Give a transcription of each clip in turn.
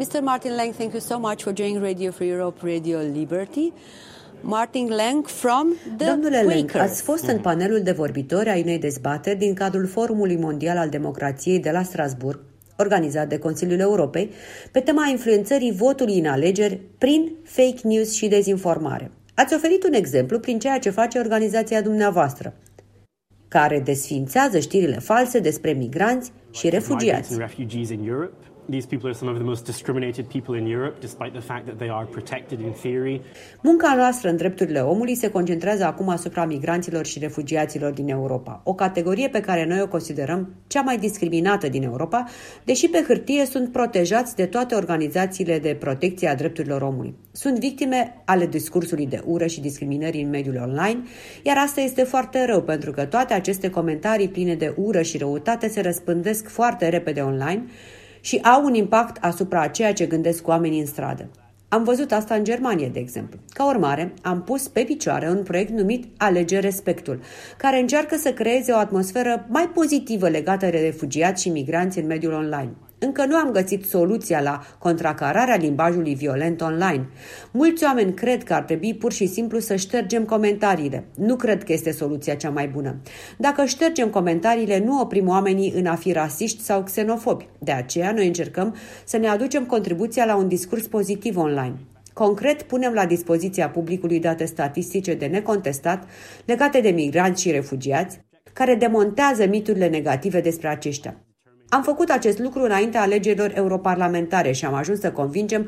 Mr. Martin Lang, thank you so much for joining Radio Free Europe, Radio Liberty. Martin Lang from the Domnule Lang, Quakers. ați fost în panelul de vorbitori ai unei dezbateri din cadrul Forumului Mondial al Democrației de la Strasbourg, organizat de Consiliul Europei, pe tema influențării votului în alegeri prin fake news și dezinformare. Ați oferit un exemplu prin ceea ce face organizația dumneavoastră, care desființează știrile false despre migranți și refugiați. These people are some of the most discriminated people in Europe, despite the fact that they are protected in theory. Munca noastră în drepturile omului se concentrează acum asupra migranților și refugiaților din Europa, o categorie pe care noi o considerăm cea mai discriminată din Europa, deși pe hârtie sunt protejați de toate organizațiile de protecție a drepturilor omului. Sunt victime ale discursului de ură și discriminării în mediul online, iar asta este foarte rău, pentru că toate aceste comentarii pline de ură și răutate se răspândesc foarte repede online și au un impact asupra a ceea ce gândesc oamenii în stradă. Am văzut asta în Germania, de exemplu. Ca urmare, am pus pe picioare un proiect numit Alege Respectul, care încearcă să creeze o atmosferă mai pozitivă legată de refugiați și migranți în mediul online. Încă nu am găsit soluția la contracararea limbajului violent online. Mulți oameni cred că ar trebui pur și simplu să ștergem comentariile. Nu cred că este soluția cea mai bună. Dacă ștergem comentariile, nu oprim oamenii în a fi rasiști sau xenofobi. De aceea, noi încercăm să ne aducem contribuția la un discurs pozitiv online. Concret, punem la dispoziția publicului date statistice de necontestat legate de migranți și refugiați, care demontează miturile negative despre aceștia. Am făcut acest lucru înaintea alegerilor europarlamentare și am ajuns să convingem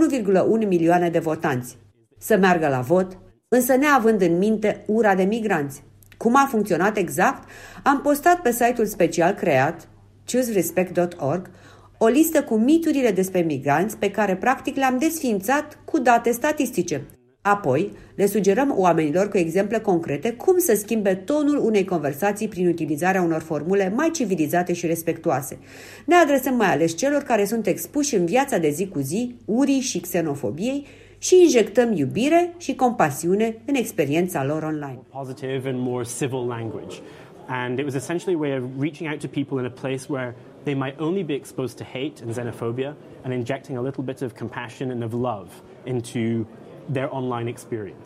1,1 milioane de votanți să meargă la vot, însă neavând în minte ura de migranți. Cum a funcționat exact? Am postat pe site-ul special creat, chooserespect.org, o listă cu miturile despre migranți pe care practic le-am desființat cu date statistice. Apoi, le sugerăm oamenilor cu exemple concrete cum să schimbe tonul unei conversații prin utilizarea unor formule mai civilizate și respectuoase. Ne adresăm mai ales celor care sunt expuși în viața de zi cu zi urii și xenofobiei și injectăm iubire și compasiune în experiența lor online. Positive and more civil language. And it was essentially a way of reaching out to people in a place where they might only be exposed to hate and xenophobia and injecting a little bit of compassion and of love into their online experience.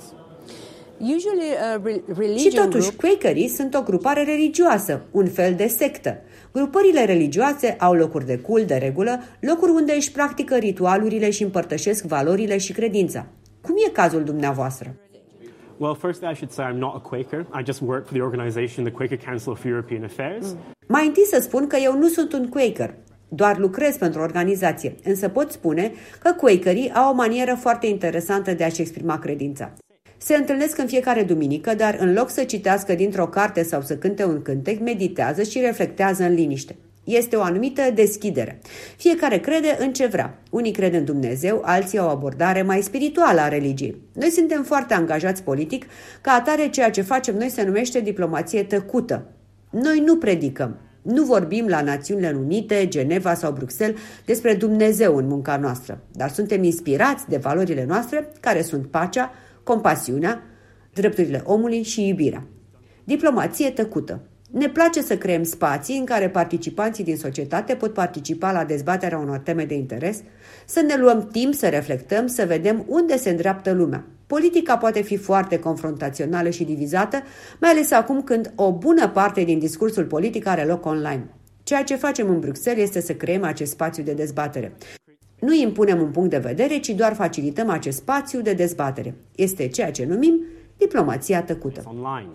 Și totuși, Quakerii sunt o grupare religioasă, un fel de sectă. Grupările religioase au locuri de cult de regulă, locuri unde își practică ritualurile și împărtășesc valorile și credința. Cum e cazul dumneavoastră? Well, firstly, I should say I'm not a Quaker. I just work for the organization, the Quaker Council of European Affairs. Mai întâi să spun că eu nu sunt un Quaker. Doar lucrez pentru o organizație, însă pot spune că Quakerii au o manieră foarte interesantă de a-și exprima credința. Se întâlnesc în fiecare duminică, dar în loc să citească dintr-o carte sau să cânte un cântec, meditează și reflectează în liniște. Este o anumită deschidere. Fiecare crede în ce vrea. Unii cred în Dumnezeu, alții au o abordare mai spirituală a religiei. Noi suntem foarte angajați politic, ca atare ceea ce facem noi se numește diplomație tăcută. Noi nu predicăm. Nu vorbim la Națiunile Unite, Geneva sau Bruxelles despre Dumnezeu în munca noastră, dar suntem inspirați de valorile noastre, care sunt pacea, compasiunea, drepturile omului și iubirea. Diplomație tăcută. Ne place să creăm spații în care participanții din societate pot participa la dezbaterea unor teme de interes, să ne luăm timp să reflectăm, să vedem unde se îndreaptă lumea. Politica poate fi foarte confrontațională și divizată, mai ales acum când o bună parte din discursul politic are loc online. Ceea ce facem în Bruxelles este să creăm acest spațiu de dezbatere. Nu impunem un punct de vedere, ci doar facilităm acest spațiu de dezbatere. Este ceea ce numim diplomația tăcută.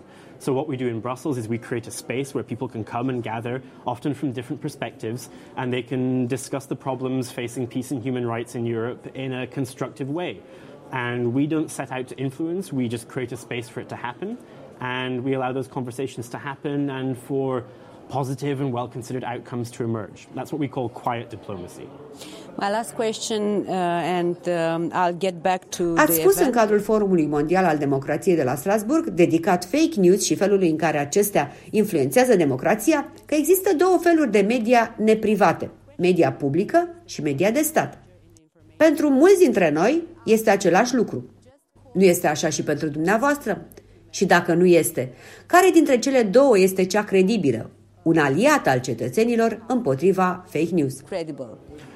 So what we do in Brussels is we create a space where people can come and gather, often from different perspectives, and they can discuss the problems facing peace and human rights in Europe in a constructive way. And we don't set out to influence, we just create a space for it to happen, and we allow those conversations to happen and for positive and well-considered outcomes to emerge. That's what we call quiet diplomacy. My last question, and I'll get back to Ați spus în cadrul Forumului Mondial al Democrației de la Strasbourg, dedicat fake news și felului în care acestea influențează democrația, că există două feluri de media neprivate, media publică și media de stat. Pentru mulți dintre noi este același lucru. Nu este așa și pentru dumneavoastră? Și dacă nu este, care dintre cele două este cea credibilă? Un aliat al cetățenilor împotriva fake news. Credible.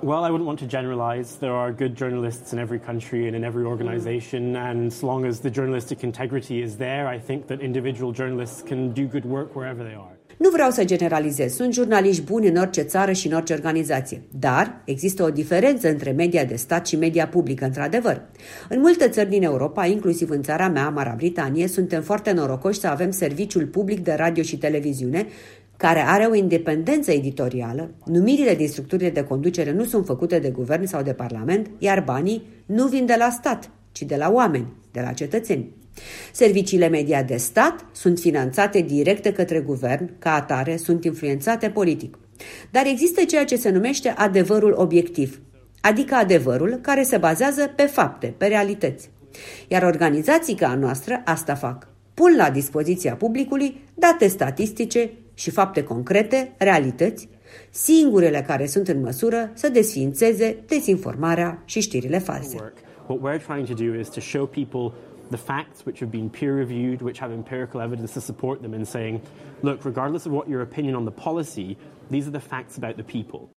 Well, I wouldn't want to generalize. There are good journalists in every country and in every organization, and so long as the journalistic integrity is there, I think that individual journalists can do good work wherever they are. Nu vreau să generalizez, sunt jurnaliști buni în orice țară și în orice organizație, dar există o diferență între media de stat și media publică, într-adevăr. În multe țări din Europa, inclusiv în țara mea, Marea Britanie, suntem foarte norocoși să avem serviciul public de radio și televiziune, care are o independență editorială, numirile din structurile de conducere nu sunt făcute de guvern sau de parlament, iar banii nu vin de la stat, ci de la oameni, de la cetățeni. Serviciile media de stat sunt finanțate direct de către guvern, ca atare sunt influențate politic. Dar există ceea ce se numește adevărul obiectiv, adică adevărul care se bazează pe fapte, pe realități. Iar organizații ca a noastră asta fac. Pun la dispoziția publicului date statistice și fapte concrete, realități, singurele care sunt în măsură să desființeze dezinformarea și știrile false. What we're trying to do is to show people the facts which have been peer-reviewed, which have empirical evidence to support them, and saying, look, regardless of what your opinion on the policy, these are the facts about the people.